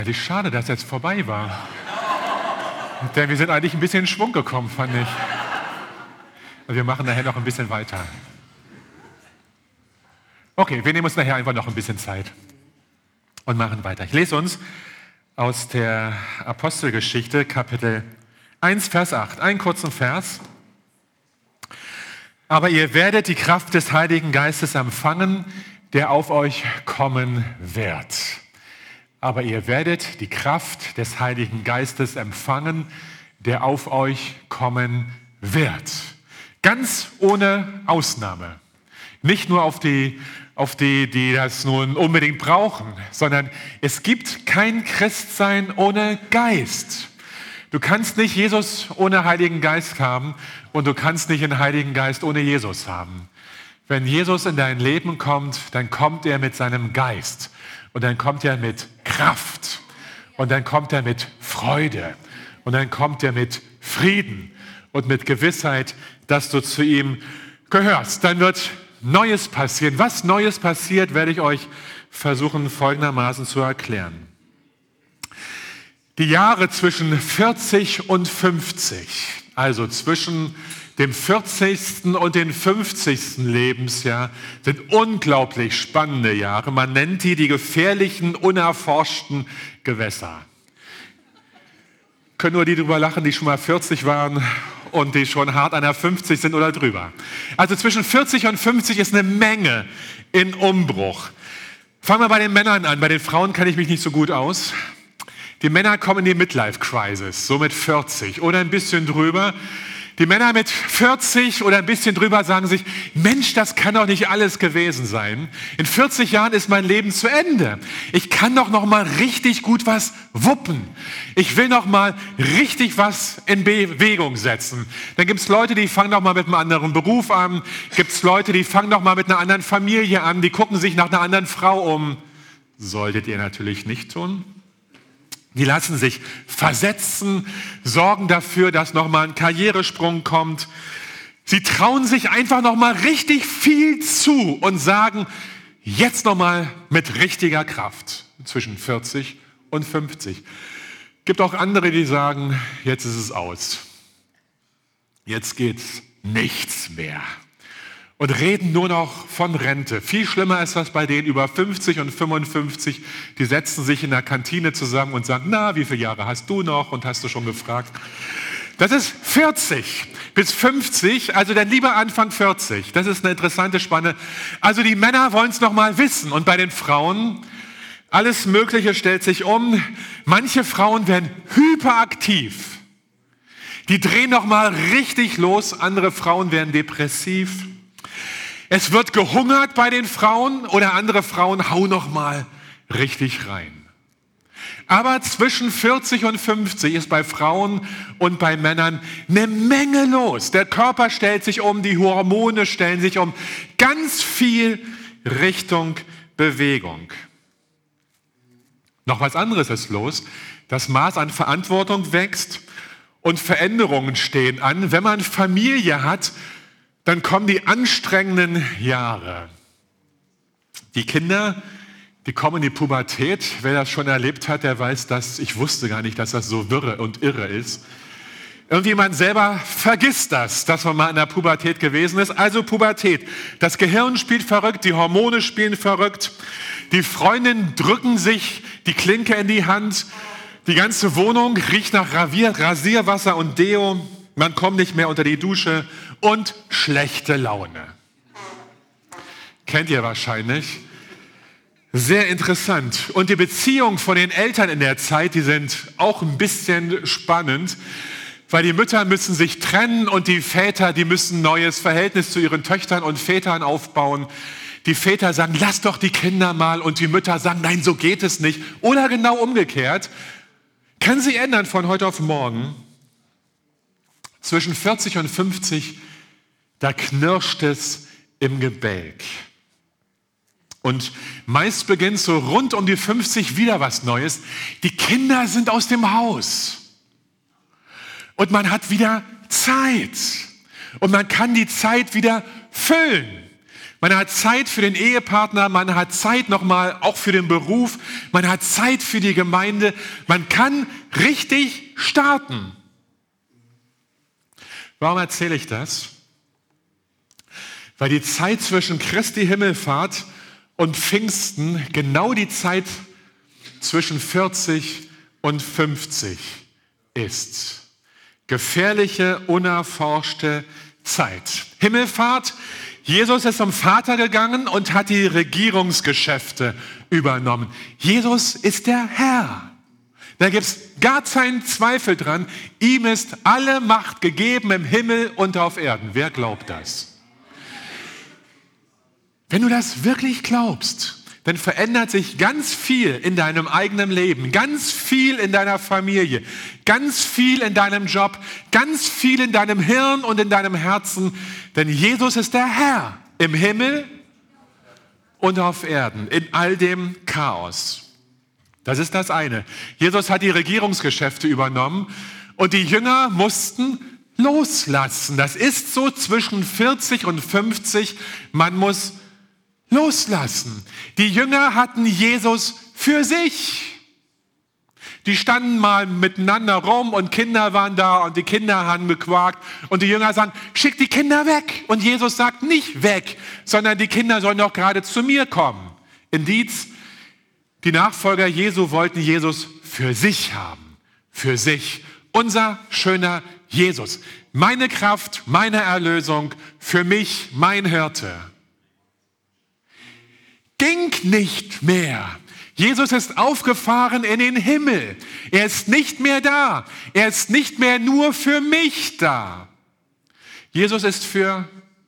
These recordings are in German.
Wie schade, dass jetzt vorbei war. Denn wir sind eigentlich ein bisschen in Schwung gekommen, fand ich. Und wir machen nachher noch ein bisschen weiter. Okay, wir nehmen uns nachher einfach noch ein bisschen Zeit und machen weiter. Ich lese uns aus der Apostelgeschichte, Kapitel 1, Vers 8, einen kurzen Vers. Aber ihr werdet die Kraft des Heiligen Geistes empfangen, der auf euch kommen wird. Aber ihr werdet die Kraft des Heiligen Geistes empfangen, der auf euch kommen wird. Ganz ohne Ausnahme. Nicht nur auf die, die das nun unbedingt brauchen, sondern es gibt kein Christsein ohne Geist. Du kannst nicht Jesus ohne Heiligen Geist haben und du kannst nicht den Heiligen Geist ohne Jesus haben. Wenn Jesus in dein Leben kommt, dann kommt er mit seinem Geist. Und dann kommt er mit Kraft. Und dann kommt er mit Freude. Und dann kommt er mit Frieden und mit Gewissheit, dass du zu ihm gehörst. Dann wird Neues passieren. Was Neues passiert, werde ich euch versuchen folgendermaßen zu erklären. Die Jahre zwischen 40 und 50, also zwischen dem 40. und dem 50. Lebensjahr, sind unglaublich spannende Jahre. Man nennt die gefährlichen, unerforschten Gewässer. Können nur die drüber lachen, die schon mal 40 waren und die schon hart an der 50 sind oder drüber. Also zwischen 40 und 50 ist eine Menge in Umbruch. Fangen wir bei den Männern an. Bei den Frauen kenne ich mich nicht so gut aus. Die Männer kommen in die Midlife-Crisis, so mit 40 oder ein bisschen drüber. Die Männer mit 40 oder ein bisschen drüber sagen sich, Mensch, das kann doch nicht alles gewesen sein. In 40 Jahren ist mein Leben zu Ende. Ich kann doch noch mal richtig gut was wuppen. Ich will noch mal richtig was in Bewegung setzen. Dann gibt es Leute, die fangen noch mal mit einem anderen Beruf an. Gibt es Leute, die fangen noch mal mit einer anderen Familie an. Die gucken sich nach einer anderen Frau um. Solltet ihr natürlich nicht tun. Die lassen sich versetzen, sorgen dafür, dass nochmal ein Karrieresprung kommt. Sie trauen sich einfach nochmal richtig viel zu und sagen, jetzt nochmal mit richtiger Kraft zwischen 40 und 50. Gibt auch andere, die sagen, jetzt ist es aus. Jetzt geht's nichts mehr. Und reden nur noch von Rente. Viel schlimmer ist das bei denen über 50 und 55. Die setzen sich in der Kantine zusammen und sagen, na, wie viele Jahre hast du noch? Und hast du schon gefragt? Das ist 40 bis 50, also dann lieber Anfang 40. Das ist eine interessante Spanne. Also die Männer wollen es noch mal wissen. Und bei den Frauen, alles Mögliche stellt sich um. Manche Frauen werden hyperaktiv. Die drehen noch mal richtig los. Andere Frauen werden depressiv. Es wird gehungert bei den Frauen oder andere Frauen hauen noch mal richtig rein. Aber zwischen 40 und 50 ist bei Frauen und bei Männern eine Menge los. Der Körper stellt sich um, die Hormone stellen sich um. Ganz viel Richtung Bewegung. Noch was anderes ist los. Das Maß an Verantwortung wächst und Veränderungen stehen an. Wenn man Familie hat, dann kommen die anstrengenden Jahre. Die Kinder, die kommen in die Pubertät. Wer das schon erlebt hat, der weiß, dass ich wusste gar nicht, dass das so wirre und irre ist. Irgendwie man selber vergisst das, dass man mal in der Pubertät gewesen ist. Also Pubertät. Das Gehirn spielt verrückt, die Hormone spielen verrückt. Die Freundinnen drücken sich die Klinke in die Hand. Die ganze Wohnung riecht nach Rasierwasser und Deo. Man kommt nicht mehr unter die Dusche und schlechte Laune. Kennt ihr wahrscheinlich. Sehr interessant. Und die Beziehungen von den Eltern in der Zeit, die sind auch ein bisschen spannend, weil die Mütter müssen sich trennen und die Väter, die müssen ein neues Verhältnis zu ihren Töchtern und Vätern aufbauen. Die Väter sagen, lass doch die Kinder mal, und die Mütter sagen, nein, so geht es nicht. Oder genau umgekehrt. Kann sich ändern von heute auf morgen. Zwischen 40 und 50, da knirscht es im Gebälk. Und meist beginnt so rund um die 50 wieder was Neues. Die Kinder sind aus dem Haus. Und man hat wieder Zeit. Und man kann die Zeit wieder füllen. Man hat Zeit für den Ehepartner, man hat Zeit nochmal auch für den Beruf, man hat Zeit für die Gemeinde. Man kann richtig starten. Warum erzähle ich das? Weil die Zeit zwischen Christi Himmelfahrt und Pfingsten genau die Zeit zwischen 40 und 50 ist. Gefährliche, unerforschte Zeit. Himmelfahrt, Jesus ist zum Vater gegangen und hat die Regierungsgeschäfte übernommen. Jesus ist der Herr. Da gibt es gar keinen Zweifel dran. Ihm ist alle Macht gegeben im Himmel und auf Erden. Wer glaubt das? Wenn du das wirklich glaubst, dann verändert sich ganz viel in deinem eigenen Leben, ganz viel in deiner Familie, ganz viel in deinem Job, ganz viel in deinem Hirn und in deinem Herzen. Denn Jesus ist der Herr im Himmel und auf Erden, in all dem Chaos. Das ist das eine. Jesus hat die Regierungsgeschäfte übernommen und die Jünger mussten loslassen. Das ist so zwischen 40 und 50. Man muss loslassen. Die Jünger hatten Jesus für sich. Die standen mal miteinander rum und Kinder waren da und die Kinder haben gequakt und die Jünger sagen, schick die Kinder weg. Und Jesus sagt nicht weg, sondern die Kinder sollen doch gerade zu mir kommen. Indiz, die Nachfolger Jesu wollten Jesus für sich haben. Für sich. Unser schöner Jesus. Meine Kraft, meine Erlösung, für mich mein Hirte. Ging nicht mehr. Jesus ist aufgefahren in den Himmel. Er ist nicht mehr da. Er ist nicht mehr nur für mich da. Jesus ist für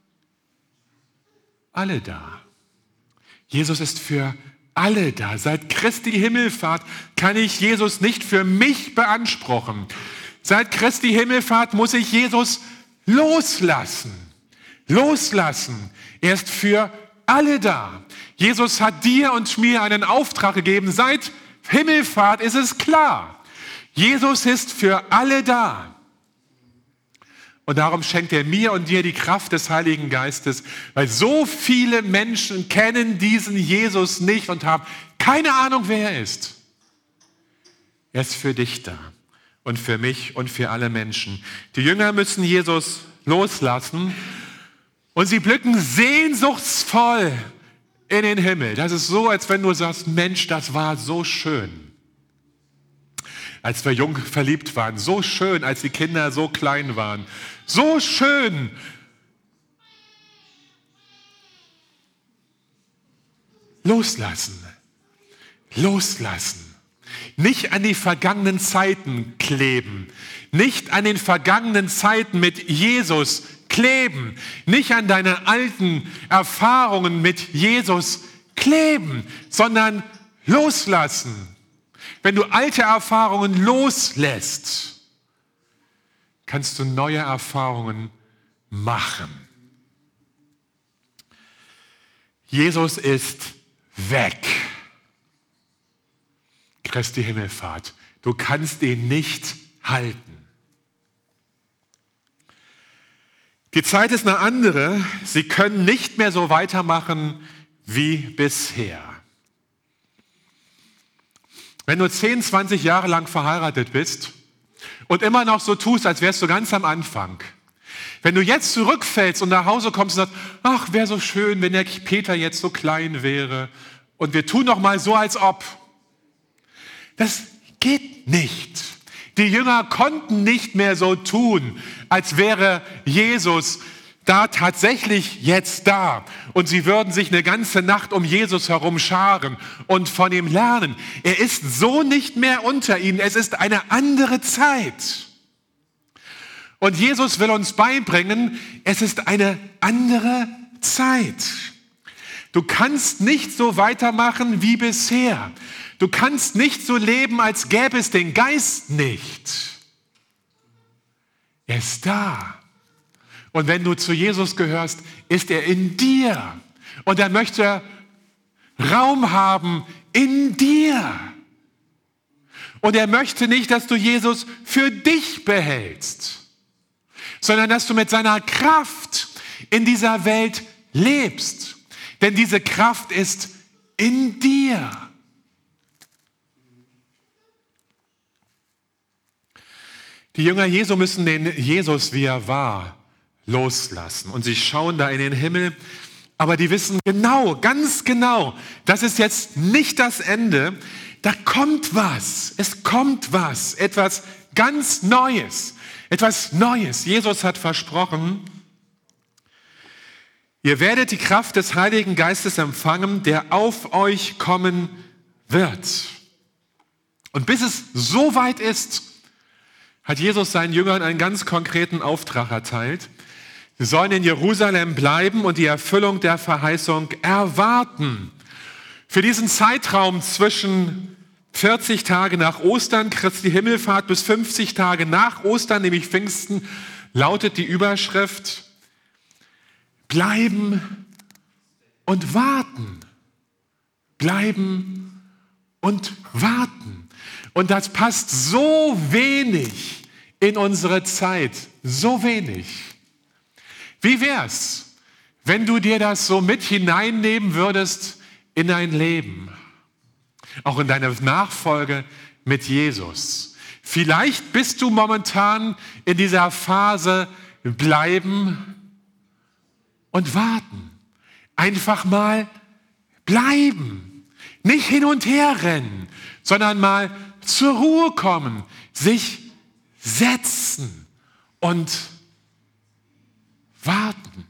alle da. Jesus ist für alle da. Seit Christi Himmelfahrt kann ich Jesus nicht für mich beanspruchen. Seit Christi Himmelfahrt muss ich Jesus loslassen. Loslassen. Er ist für alle da. Jesus hat dir und mir einen Auftrag gegeben. Seit Himmelfahrt ist es klar. Jesus ist für alle da. Und darum schenkt er mir und dir die Kraft des Heiligen Geistes, weil so viele Menschen kennen diesen Jesus nicht und haben keine Ahnung, wer er ist. Er ist für dich da und für mich und für alle Menschen. Die Jünger müssen Jesus loslassen und sie blicken sehnsuchtsvoll in den Himmel. Das ist so, als wenn du sagst, Mensch, das war so schön. Als wir jung verliebt waren, so schön, als die Kinder so klein waren, so schön. Loslassen, loslassen. Nicht an die vergangenen Zeiten kleben, nicht an den vergangenen Zeiten mit Jesus kleben, nicht an deine alten Erfahrungen mit Jesus kleben, sondern loslassen. Wenn du alte Erfahrungen loslässt, kannst du neue Erfahrungen machen. Jesus ist weg. Christi Himmelfahrt. Du kannst ihn nicht halten. Die Zeit ist eine andere. Sie können nicht mehr so weitermachen wie bisher. Wenn du 10, 20 Jahre lang verheiratet bist und immer noch so tust, als wärst du ganz am Anfang. Wenn du jetzt zurückfällst und nach Hause kommst und sagst, ach, wäre so schön, wenn der Peter jetzt so klein wäre und wir tun noch mal so, als ob. Das geht nicht. Die Jünger konnten nicht mehr so tun, als wäre Jesus da tatsächlich jetzt da. Und sie würden sich eine ganze Nacht um Jesus herum scharen und von ihm lernen. Er ist so nicht mehr unter ihnen. Es ist eine andere Zeit. Und Jesus will uns beibringen, es ist eine andere Zeit. Du kannst nicht so weitermachen wie bisher. Du kannst nicht so leben, als gäbe es den Geist nicht. Er ist da. Und wenn du zu Jesus gehörst, ist er in dir. Und er möchte Raum haben in dir. Und er möchte nicht, dass du Jesus für dich behältst, sondern dass du mit seiner Kraft in dieser Welt lebst. denn diese Kraft ist in dir. Die Jünger Jesu müssen den Jesus, wie er war, loslassen. Und sie schauen da in den Himmel, aber die wissen genau, ganz genau, das ist jetzt nicht das Ende. Da kommt was, es kommt was, etwas ganz Neues, etwas Neues. Jesus hat versprochen, ihr werdet die Kraft des Heiligen Geistes empfangen, der auf euch kommen wird. Und bis es so weit ist, hat Jesus seinen Jüngern einen ganz konkreten Auftrag erteilt. Sie sollen in Jerusalem bleiben und die Erfüllung der Verheißung erwarten. Für diesen Zeitraum zwischen 40 Tage nach Ostern, Christi Himmelfahrt, bis 50 Tage nach Ostern, nämlich Pfingsten, lautet die Überschrift: Bleiben und warten. Bleiben und warten. Und das passt so wenig in unsere Zeit, so wenig. Wie wär's, wenn du dir das so mit hineinnehmen würdest in dein Leben, auch in deine Nachfolge mit Jesus? Vielleicht bist du momentan in dieser Phase bleiben und warten. Einfach mal bleiben, nicht hin und her rennen, sondern mal zur Ruhe kommen, sich setzen und warten.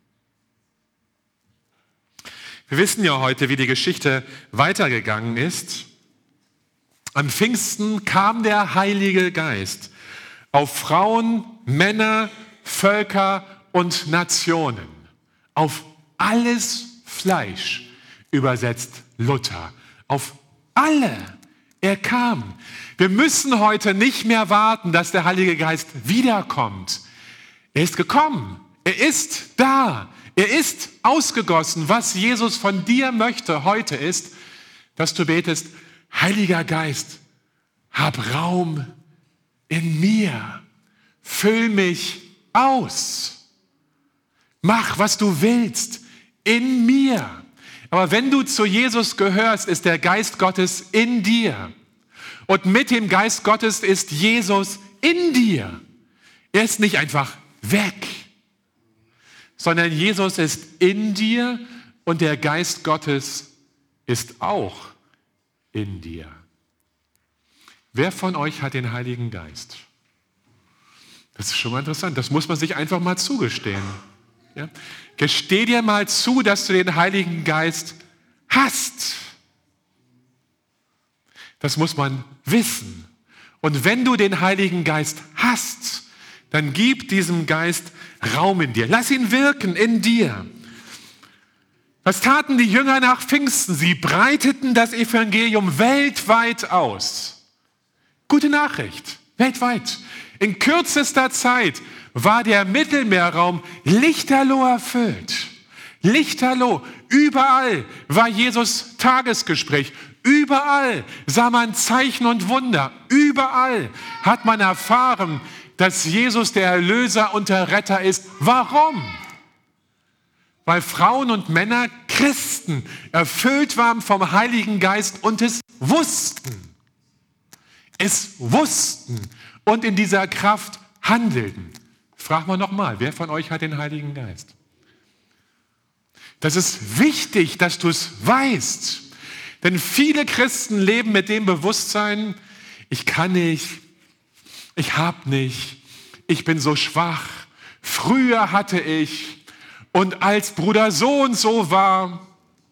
Wir wissen ja heute, wie die Geschichte weitergegangen ist. Am Pfingsten kam der Heilige Geist auf Frauen, Männer, Völker und Nationen. Auf alles Fleisch, übersetzt Luther. Auf alle. Er kam. Wir müssen heute nicht mehr warten, dass der Heilige Geist wiederkommt. Er ist gekommen. Er ist da. Er ist ausgegossen. Was Jesus von dir möchte heute ist, dass du betest: Heiliger Geist, hab Raum in mir. Füll mich aus. Mach, was du willst in mir. Aber wenn du zu Jesus gehörst, ist der Geist Gottes in dir. Und mit dem Geist Gottes ist Jesus in dir. Er ist nicht einfach weg, sondern Jesus ist in dir und der Geist Gottes ist auch in dir. Wer von euch hat den Heiligen Geist? Das ist schon mal interessant. Das muss man sich einfach mal zugestehen. Ja? Gesteh dir mal zu, dass du den Heiligen Geist hast. Das muss man wissen. Und wenn du den Heiligen Geist hast, dann gib diesem Geist Raum in dir. Lass ihn wirken in dir. Was taten die Jünger nach Pfingsten? Sie breiteten das Evangelium weltweit aus. Gute Nachricht, weltweit. In kürzester Zeit war der Mittelmeerraum lichterloh erfüllt. Lichterloh. Überall war Jesus Tagesgespräch. Überall sah man Zeichen und Wunder. Überall hat man erfahren, dass Jesus der Erlöser und der Retter ist. Warum? Weil Frauen und Männer, Christen, erfüllt waren vom Heiligen Geist und es wussten. Es wussten und in dieser Kraft handelten. Frag mal nochmal, wer von euch hat den Heiligen Geist? Das ist wichtig, dass du es weißt. Denn viele Christen leben mit dem Bewusstsein: Ich kann nicht, ich habe nicht, ich bin so schwach, früher hatte ich und als Bruder so und so war.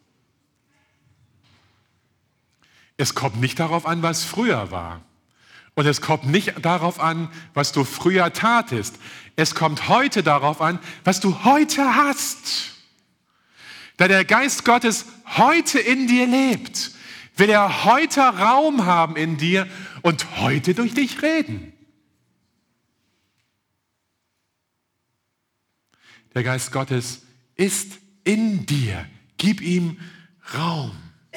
Es kommt nicht darauf an, was früher war. Und es kommt nicht darauf an, was du früher tatest. Es kommt heute darauf an, was du heute hast. Da der Geist Gottes heute in dir lebt, will er heute Raum haben in dir und heute durch dich reden. Der Geist Gottes ist in dir. Gib ihm Raum.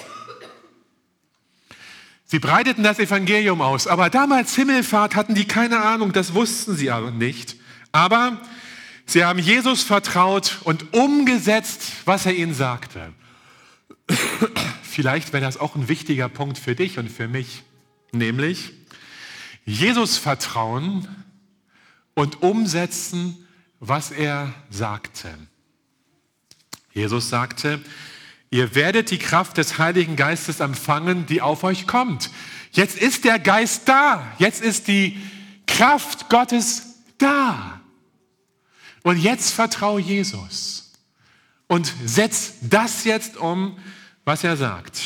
Sie breiteten das Evangelium aus, aber damals Himmelfahrt hatten die keine Ahnung, das wussten sie aber nicht. Aber Sie haben Jesus vertraut und umgesetzt, was er ihnen sagte. Vielleicht wäre das auch ein wichtiger Punkt für dich und für mich, nämlich Jesus vertrauen und umsetzen, was er sagte. Jesus sagte, ihr werdet die Kraft des Heiligen Geistes empfangen, die auf euch kommt. Jetzt ist der Geist da. Jetzt ist die Kraft Gottes da. Und jetzt vertraue Jesus und setz das jetzt um, was er sagt.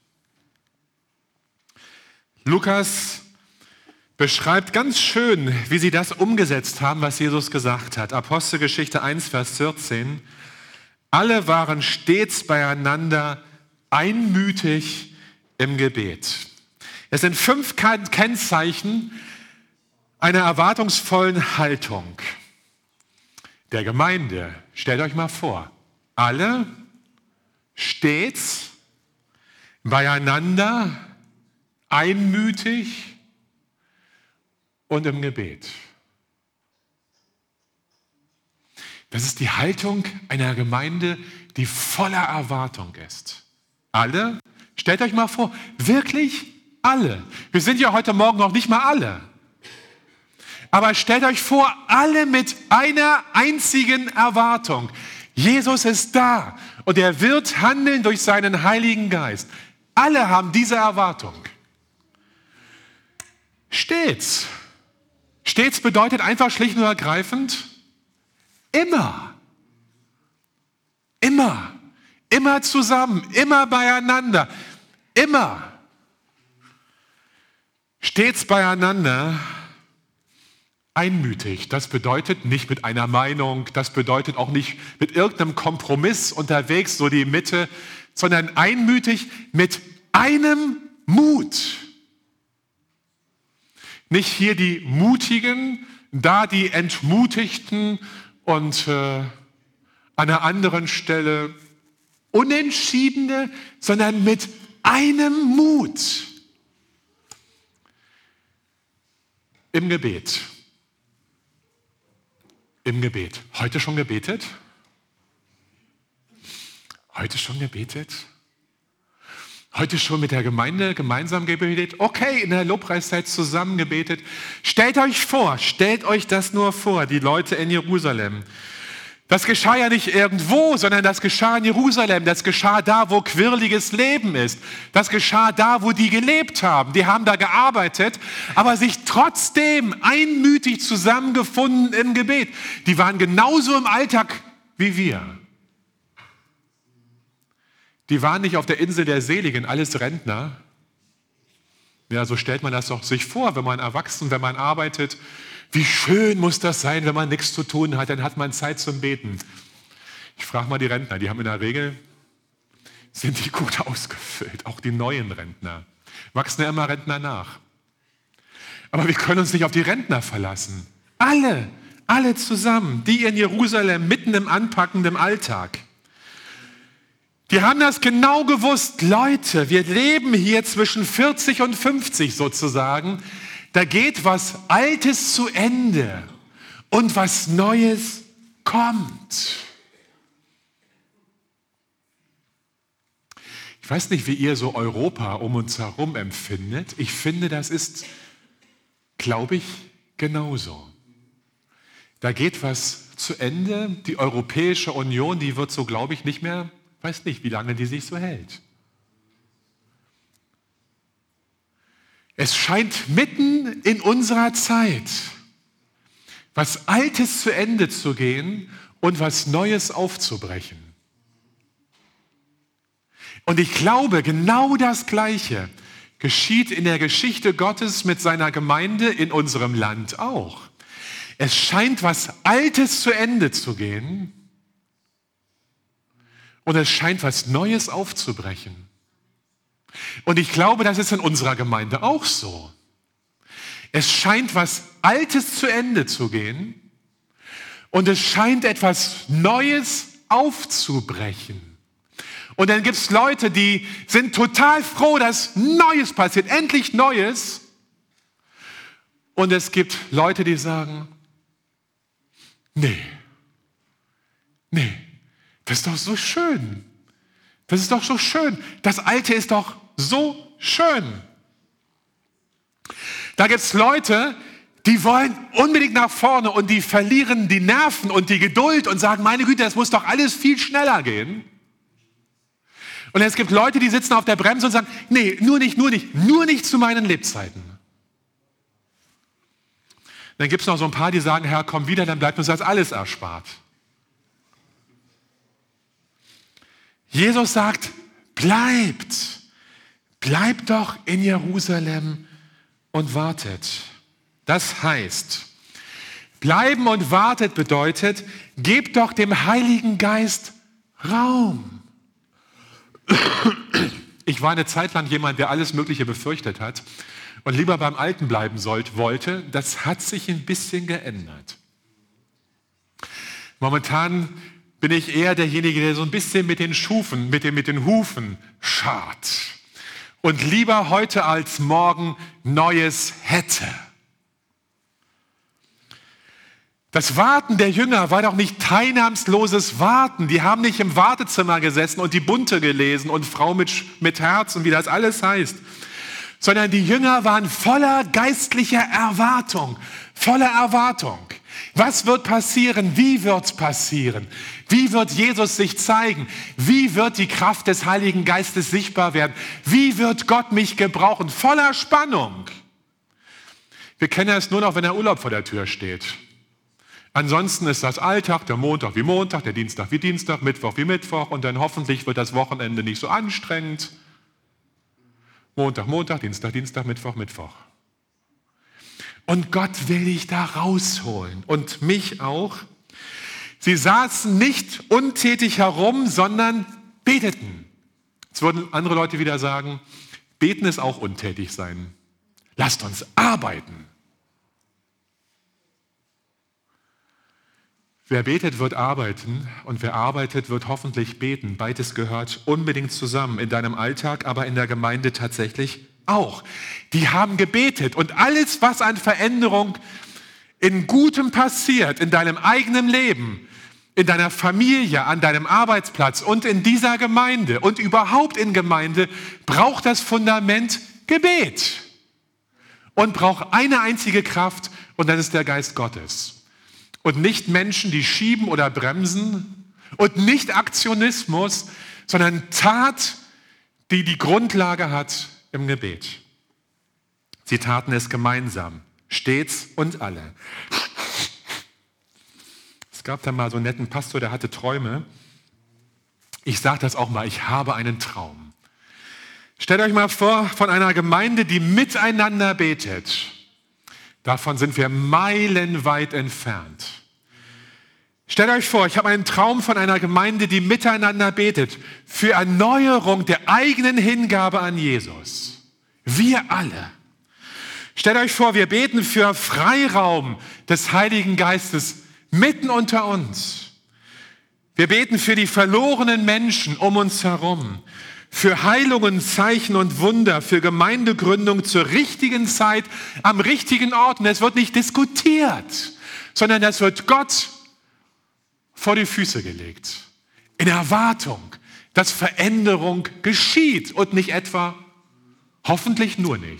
Lukas beschreibt ganz schön, wie sie das umgesetzt haben, was Jesus gesagt hat. Apostelgeschichte 1, Vers 14. Alle waren stets beieinander einmütig im Gebet. Es sind 5 Kennzeichen einer erwartungsvollen Haltung der Gemeinde. Stellt euch mal vor, alle stets beieinander einmütig und im Gebet. Das ist die Haltung einer Gemeinde, die voller Erwartung ist. Alle, stellt euch mal vor, wirklich alle. Wir sind ja heute Morgen noch nicht mal alle. Aber stellt euch vor, alle mit einer einzigen Erwartung. Jesus ist da und er wird handeln durch seinen Heiligen Geist. Alle haben diese Erwartung. Stets. Stets bedeutet einfach schlicht und ergreifend immer. Immer. Immer zusammen. Immer beieinander. Immer. Stets beieinander. Einmütig. Das bedeutet nicht mit einer Meinung. Das bedeutet auch nicht mit irgendeinem Kompromiss unterwegs, so die Mitte, sondern einmütig mit einem Mut. Nicht hier die Mutigen, da die Entmutigten und an einer anderen Stelle Unentschiedene, sondern mit einem Mut. Im Gebet. Im Gebet. Heute schon gebetet? Heute schon gebetet? Heute schon mit der Gemeinde gemeinsam gebetet? Okay, in der Lobpreiszeit zusammen gebetet. Stellt euch vor, stellt euch das nur vor, die Leute in Jerusalem. Das geschah ja nicht irgendwo, sondern das geschah in Jerusalem. Das geschah da, wo quirliges Leben ist. Das geschah da, wo die gelebt haben. Die haben da gearbeitet, aber sich trotzdem einmütig zusammengefunden im Gebet. Die waren genauso im Alltag wie wir. Die waren nicht auf der Insel der Seligen, alles Rentner. Ja, so stellt man das doch sich vor, wenn man erwachsen, wenn man arbeitet. Wie schön muss das sein, wenn man nichts zu tun hat, dann hat man Zeit zum Beten. Ich frage mal die Rentner, die haben in der Regel, sind die gut ausgefüllt, auch die neuen Rentner. Wachsen ja immer Rentner nach. Aber wir können uns nicht auf die Rentner verlassen. Alle zusammen, die in Jerusalem mitten im anpackenden Alltag. Die haben das genau gewusst, Leute, wir leben hier zwischen 40 und 50 sozusagen. Da geht was Altes zu Ende und was Neues kommt. Ich weiß nicht, wie ihr so Europa um uns herum empfindet. Ich finde, das ist, glaube ich, genauso. Da geht was zu Ende. Die Europäische Union, die wird so, glaube ich, nicht mehr, weiß nicht, wie lange die sich so hält. Es scheint mitten in unserer Zeit was Altes zu Ende zu gehen und was Neues aufzubrechen. Und ich glaube, genau das Gleiche geschieht in der Geschichte Gottes mit seiner Gemeinde in unserem Land auch. Es scheint was Altes zu Ende zu gehen und es scheint was Neues aufzubrechen. Und ich glaube, das ist in unserer Gemeinde auch so. Es scheint was Altes zu Ende zu gehen und es scheint etwas Neues aufzubrechen. Und dann gibt es Leute, die sind total froh, dass Neues passiert, endlich Neues. Und es gibt Leute, die sagen, nee, Nee, das ist doch so schön. Das ist doch so schön. Das Alte ist doch so schön. Da gibt es Leute, die wollen unbedingt nach vorne und die verlieren die Nerven und die Geduld und sagen, meine Güte, das muss doch alles viel schneller gehen. Und es gibt Leute, die sitzen auf der Bremse und sagen, nee, nur nicht zu meinen Lebzeiten. Dann gibt es noch so ein paar, die sagen, Herr, komm wieder, dann bleibt uns das alles erspart. Jesus sagt, bleibt doch in Jerusalem und wartet. Das heißt, bleiben und wartet bedeutet, gebt doch dem Heiligen Geist Raum. Ich war eine Zeit lang jemand, der alles Mögliche befürchtet hat und lieber beim Alten bleiben wollte. Das hat sich ein bisschen geändert. Momentan bin ich eher derjenige, der so ein bisschen mit den Hufen scharrt und lieber heute als morgen Neues hätte. Das Warten der Jünger war doch nicht teilnahmsloses Warten. Die haben nicht im Wartezimmer gesessen und die Bunte gelesen und Frau mit Herz und wie das alles heißt, sondern die Jünger waren voller geistlicher Erwartung, voller Erwartung. Was wird passieren? Wie wird es passieren? Wie wird Jesus sich zeigen? Wie wird die Kraft des Heiligen Geistes sichtbar werden? Wie wird Gott mich gebrauchen? Voller Spannung. Wir kennen es nur noch, wenn der Urlaub vor der Tür steht. Ansonsten ist das Alltag, der Montag wie Montag, der Dienstag wie Dienstag, Mittwoch wie Mittwoch und dann hoffentlich wird das Wochenende nicht so anstrengend. Montag, Dienstag, Mittwoch. Und Gott will dich da rausholen und mich auch. Sie saßen nicht untätig herum, sondern beteten. Jetzt würden andere Leute wieder sagen, beten ist auch untätig sein. Lasst uns arbeiten. Wer betet, wird arbeiten und wer arbeitet, wird hoffentlich beten. Beides gehört unbedingt zusammen in deinem Alltag, aber in der Gemeinde tatsächlich auch. Die haben gebetet und alles, was an Veränderung in Gutem passiert, in deinem eigenen Leben, in deiner Familie, an deinem Arbeitsplatz und in dieser Gemeinde und überhaupt in Gemeinde, braucht das Fundament Gebet und braucht eine einzige Kraft und das ist der Geist Gottes. Und nicht Menschen, die schieben oder bremsen und nicht Aktionismus, sondern Tat, die die Grundlage hat im Gebet. Sie taten es gemeinsam, stets und alle. Es gab da mal so einen netten Pastor, der hatte Träume. Ich sage das auch mal, ich habe einen Traum. Stellt euch mal vor, von einer Gemeinde, die miteinander betet. Davon sind wir meilenweit entfernt. Stellt euch vor, ich habe einen Traum von einer Gemeinde, die miteinander betet, für Erneuerung der eigenen Hingabe an Jesus. Wir alle. Stellt euch vor, wir beten für Freiraum des Heiligen Geistes mitten unter uns. Wir beten für die verlorenen Menschen um uns herum, für Heilungen, Zeichen und Wunder, für Gemeindegründung zur richtigen Zeit, am richtigen Ort. Und es wird nicht diskutiert, sondern es wird Gott vor die Füße gelegt. In Erwartung, dass Veränderung geschieht und nicht etwa, hoffentlich nur nicht.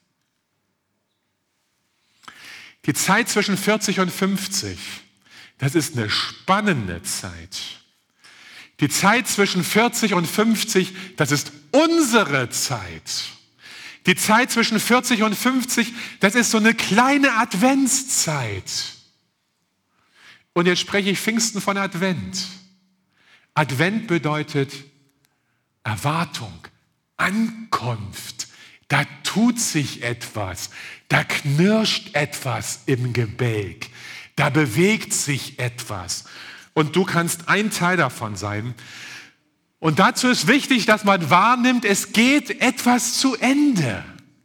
Die Zeit zwischen 40 und 50, das ist eine spannende Zeit. Die Zeit zwischen 40 und 50, das ist unsere Zeit. Die Zeit zwischen 40 und 50, das ist so eine kleine Adventszeit. Und jetzt spreche ich Pfingsten von Advent. Advent bedeutet Erwartung, Ankunft. Da tut sich etwas, da knirscht etwas im Gebälk, da bewegt sich etwas. Und du kannst ein Teil davon sein. Und dazu ist wichtig, dass man wahrnimmt, es geht etwas zu Ende.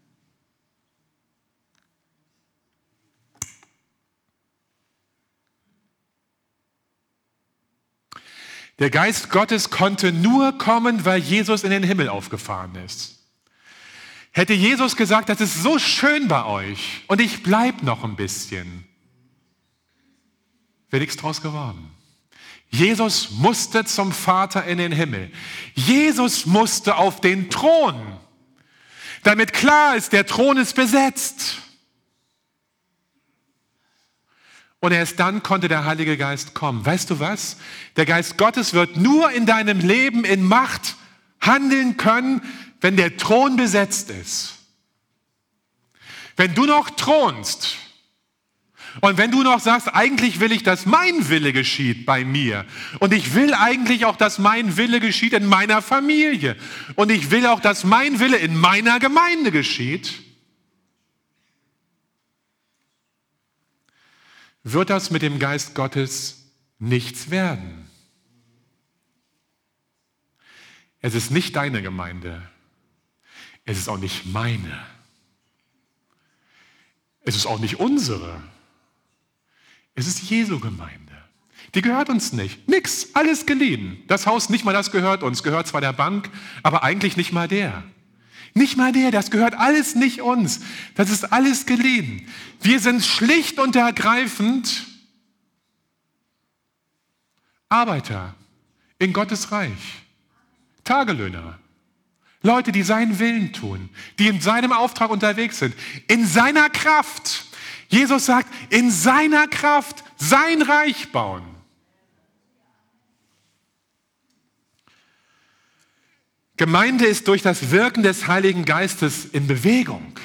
Der Geist Gottes konnte nur kommen, weil Jesus in den Himmel aufgefahren ist. Hätte Jesus gesagt, das ist so schön bei euch und ich bleibe noch ein bisschen, wäre nichts draus geworden. Jesus musste zum Vater in den Himmel. Jesus musste auf den Thron, damit klar ist, der Thron ist besetzt. Und erst dann konnte der Heilige Geist kommen. Weißt du was? Der Geist Gottes wird nur in deinem Leben in Macht handeln können, wenn der Thron besetzt ist. Wenn du noch thronst und wenn du noch sagst, eigentlich will ich, dass mein Wille geschieht bei mir und ich will eigentlich auch, dass mein Wille geschieht in meiner Familie und ich will auch, dass mein Wille in meiner Gemeinde geschieht, wird das mit dem Geist Gottes nichts werden. Es ist nicht deine Gemeinde. Es ist auch nicht meine. Es ist auch nicht unsere. Es ist Jesu Gemeinde. Die gehört uns nicht. Nix, alles geliehen. Das Haus, nicht mal das gehört uns. Gehört zwar der Bank, aber eigentlich nicht mal der. Nicht mal der, das gehört alles nicht uns. Das ist alles geliehen. Wir sind schlicht und ergreifend Arbeiter in Gottes Reich. Tagelöhner. Leute, die seinen Willen tun, die in seinem Auftrag unterwegs sind, in seiner Kraft. Jesus sagt, in seiner Kraft sein Reich bauen. Gemeinde ist durch das Wirken des Heiligen Geistes in Bewegung,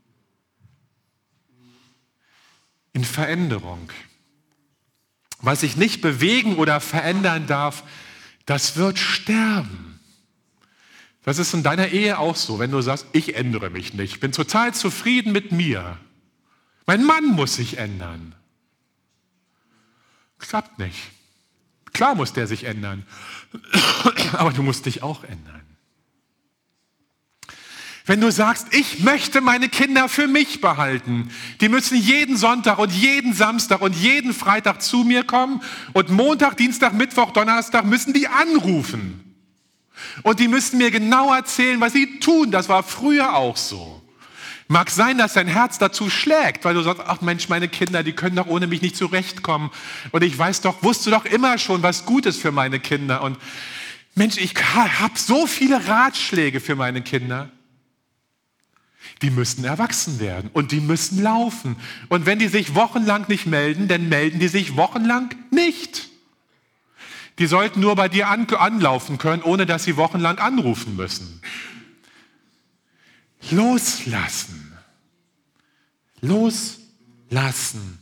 in Veränderung. Was sich nicht bewegen oder verändern darf, das wird sterben. Das ist in deiner Ehe auch so, wenn du sagst, ich ändere mich nicht, ich bin total zufrieden mit mir. Mein Mann muss sich ändern. Klappt nicht. Klar muss der sich ändern, aber du musst dich auch ändern. Wenn du sagst, ich möchte meine Kinder für mich behalten, die müssen jeden Sonntag und jeden Samstag und jeden Freitag zu mir kommen und Montag, Dienstag, Mittwoch, Donnerstag müssen die anrufen. Und die müssen mir genau erzählen, was sie tun. Das war früher auch so. Mag sein, dass dein Herz dazu schlägt, weil du sagst, ach Mensch, meine Kinder, die können doch ohne mich nicht zurechtkommen. Und ich wusste doch immer schon, was gut ist für meine Kinder. Und Mensch, ich habe so viele Ratschläge für meine Kinder. Die müssen erwachsen werden und die müssen laufen. Und wenn die sich wochenlang nicht melden, dann melden die sich wochenlang nicht. Die sollten nur bei dir anlaufen können, ohne dass sie wochenlang anrufen müssen. Loslassen. Loslassen.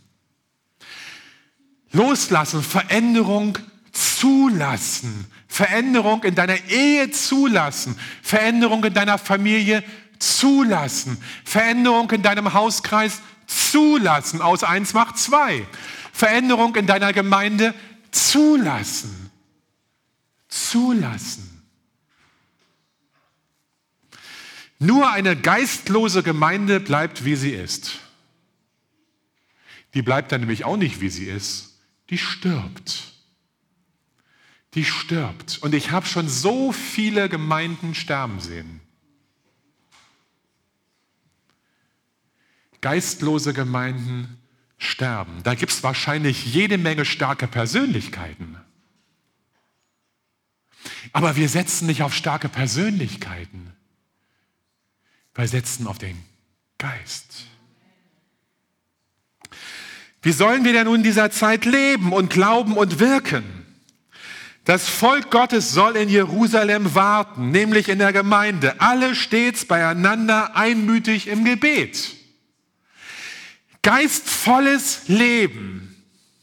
Loslassen, Veränderung zulassen. Veränderung in deiner Ehe zulassen. Veränderung in deiner Familie zulassen. Veränderung in deinem Hauskreis zulassen. Aus 1 macht 2. Veränderung in deiner Gemeinde zulassen. Zulassen. Nur eine geistlose Gemeinde bleibt, wie sie ist. Die bleibt dann nämlich auch nicht, wie sie ist. Die stirbt. Die stirbt. Und ich habe schon so viele Gemeinden sterben sehen. Geistlose Gemeinden sterben. Da gibt es wahrscheinlich jede Menge starke Persönlichkeiten. Aber wir setzen nicht auf starke Persönlichkeiten. Wir setzen auf den Geist. Wie sollen wir denn nun in dieser Zeit leben und glauben und wirken? Das Volk Gottes soll in Jerusalem warten, nämlich in der Gemeinde, alle stets beieinander einmütig im Gebet. Geistvolles Leben,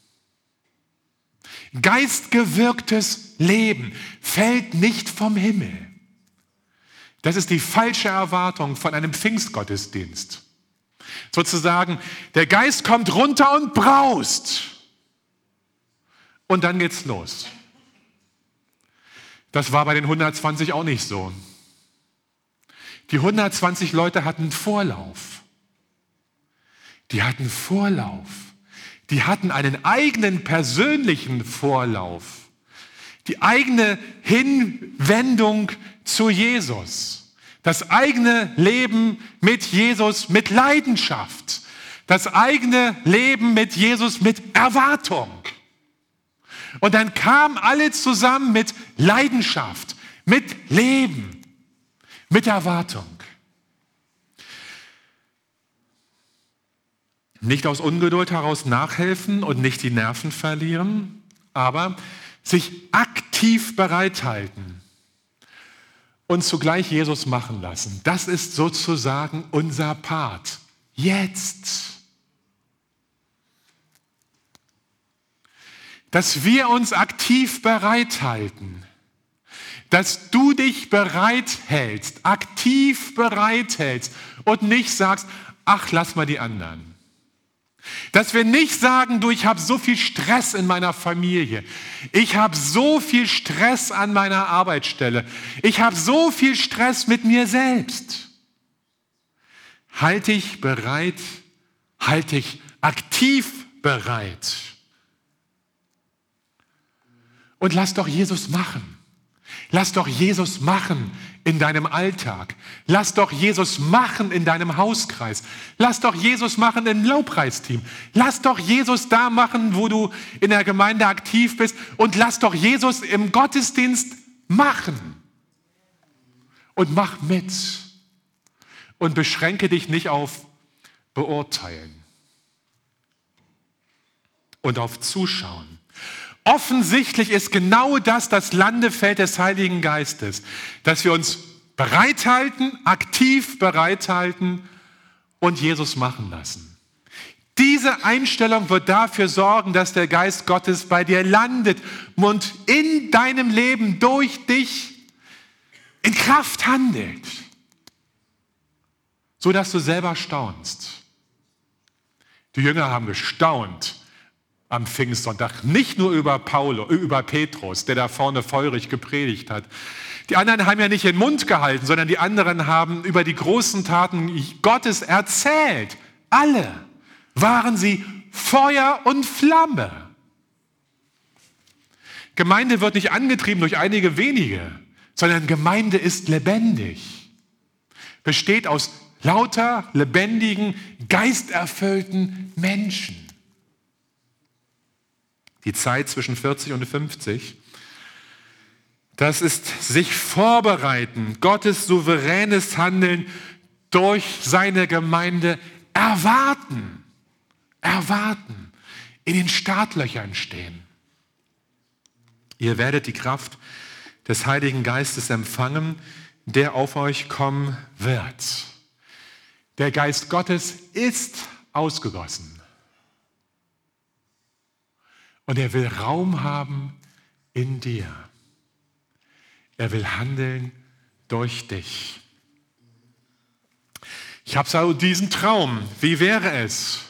geistgewirktes Leben fällt nicht vom Himmel. Das ist die falsche Erwartung von einem Pfingstgottesdienst. Sozusagen, der Geist kommt runter und braust. Und dann geht's los. Das war bei den 120 auch nicht so. Die 120 Leute hatten Vorlauf. Die hatten Vorlauf. Die hatten einen eigenen persönlichen Vorlauf. Die eigene Hinwendung zu Jesus. Das eigene Leben mit Jesus mit Leidenschaft. Das eigene Leben mit Jesus mit Erwartung. Und dann kamen alle zusammen mit Leidenschaft, mit Leben, mit Erwartung. Nicht aus Ungeduld heraus nachhelfen und nicht die Nerven verlieren, aber sich aktiv bereithalten und zugleich Jesus machen lassen. Das ist sozusagen unser Part. Jetzt. Dass wir uns aktiv bereithalten. Dass du dich bereithältst, aktiv bereithältst und nicht sagst, ach, lass mal die anderen. Dass wir nicht sagen, du, ich habe so viel Stress in meiner Familie. Ich habe so viel Stress an meiner Arbeitsstelle. Ich habe so viel Stress mit mir selbst. Halt dich bereit, halt dich aktiv bereit. Und lass doch Jesus machen. Lass doch Jesus machen in deinem Alltag. Lass doch Jesus machen in deinem Hauskreis. Lass doch Jesus machen im Lobpreisteam. Lass doch Jesus da machen, wo du in der Gemeinde aktiv bist. Und lass doch Jesus im Gottesdienst machen. Und mach mit. Und beschränke dich nicht auf Beurteilen und auf Zuschauen. Offensichtlich ist genau das Landefeld des Heiligen Geistes, dass wir uns bereithalten, aktiv bereithalten und Jesus machen lassen. Diese Einstellung wird dafür sorgen, dass der Geist Gottes bei dir landet und in deinem Leben durch dich in Kraft handelt, sodass du selber staunst. Die Jünger haben gestaunt am Pfingstsonntag, nicht nur über Petrus, der da vorne feurig gepredigt hat. Die anderen haben ja nicht den Mund gehalten, sondern die anderen haben über die großen Taten Gottes erzählt. Alle waren sie Feuer und Flamme. Gemeinde wird nicht angetrieben durch einige wenige, sondern Gemeinde ist lebendig. Besteht aus lauter, lebendigen, geisterfüllten Menschen. Die Zeit zwischen 40 und 50, das ist sich vorbereiten, Gottes souveränes Handeln durch seine Gemeinde erwarten, in den Startlöchern stehen. Ihr werdet die Kraft des Heiligen Geistes empfangen, der auf euch kommen wird. Der Geist Gottes ist ausgegossen. Und er will Raum haben in dir. Er will handeln durch dich. Ich habe so diesen Traum. Wie wäre es,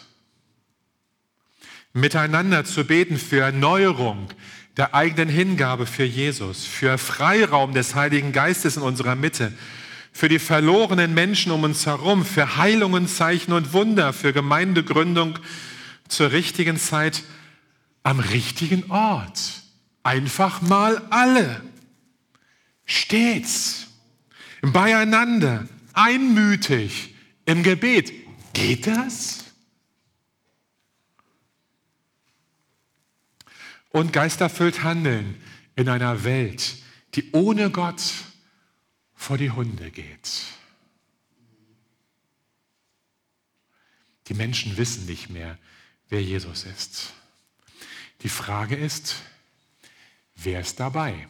miteinander zu beten für Erneuerung der eigenen Hingabe für Jesus, für Freiraum des Heiligen Geistes in unserer Mitte, für die verlorenen Menschen um uns herum, für Heilungen, Zeichen und Wunder, für Gemeindegründung zur richtigen Zeit, am richtigen Ort. Einfach mal alle. Stets. Beieinander. Einmütig. Im Gebet. Geht das? Und geisterfüllt handeln in einer Welt, die ohne Gott vor die Hunde geht. Die Menschen wissen nicht mehr, wer Jesus ist. Die Frage ist, wer ist dabei?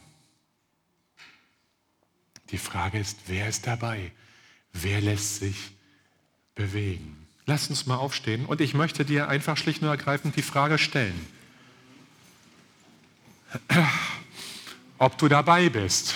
Die Frage ist, wer ist dabei? Wer lässt sich bewegen? Lass uns mal aufstehen und ich möchte dir einfach schlicht und ergreifend die Frage stellen, ob du dabei bist.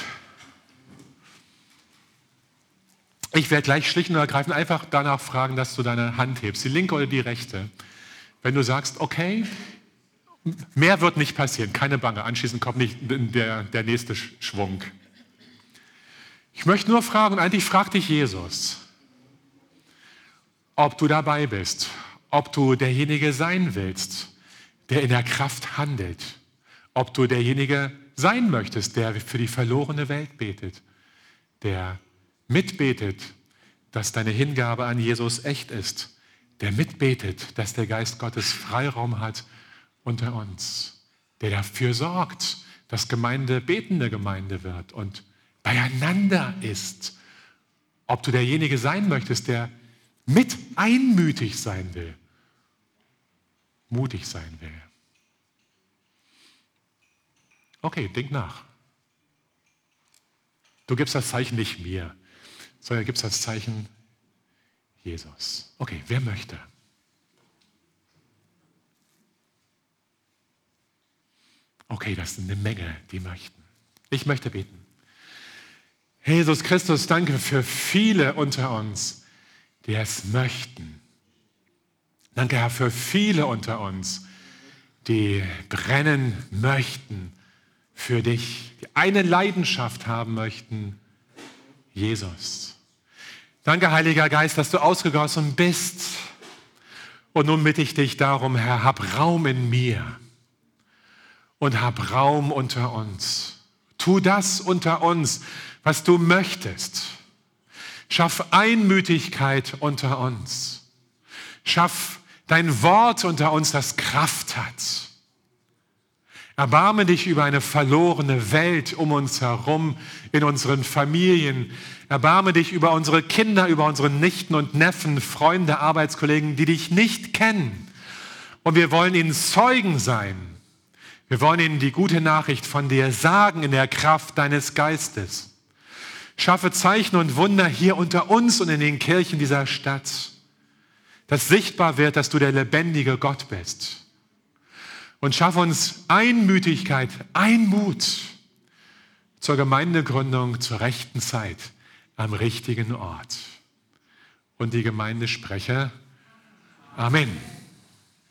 Ich werde gleich schlicht und ergreifend einfach danach fragen, dass du deine Hand hebst, die linke oder die rechte. Wenn du sagst, okay, mehr wird nicht passieren, keine Bange, anschließend kommt nicht der nächste Schwung. Ich möchte nur fragen, und eigentlich fragt dich Jesus, ob du dabei bist, ob du derjenige sein willst, der in der Kraft handelt, ob du derjenige sein möchtest, der für die verlorene Welt betet, der mitbetet, dass deine Hingabe an Jesus echt ist, der mitbetet, dass der Geist Gottes Freiraum hat unter uns, der dafür sorgt, dass Gemeinde betende Gemeinde wird und beieinander ist. Ob du derjenige sein möchtest, der mit einmütig sein will, mutig sein will. Okay, denk nach. Du gibst das Zeichen nicht mir, sondern gibst das Zeichen Jesus. Okay, wer möchte? Okay, das sind eine Menge, die möchten. Ich möchte beten. Jesus Christus, danke für viele unter uns, die es möchten. Danke, Herr, für viele unter uns, die brennen möchten für dich, die eine Leidenschaft haben möchten, Jesus. Danke, Heiliger Geist, dass du ausgegossen bist. Und nun bitte ich dich darum, Herr, hab Raum in mir und hab Raum unter uns. Tu das unter uns, was du möchtest. Schaff Einmütigkeit unter uns. Schaff dein Wort unter uns, das Kraft hat. Erbarme dich über eine verlorene Welt um uns herum, in unseren Familien. Erbarme dich über unsere Kinder, über unsere Nichten und Neffen, Freunde, Arbeitskollegen, die dich nicht kennen. Und wir wollen ihnen Zeugen sein. Wir wollen ihnen die gute Nachricht von dir sagen in der Kraft deines Geistes. Schaffe Zeichen und Wunder hier unter uns und in den Kirchen dieser Stadt, dass sichtbar wird, dass du der lebendige Gott bist. Und schaff uns Einmütigkeit, Einmut zur Gemeindegründung zur rechten Zeit am richtigen Ort. Und die Gemeinde spreche Amen.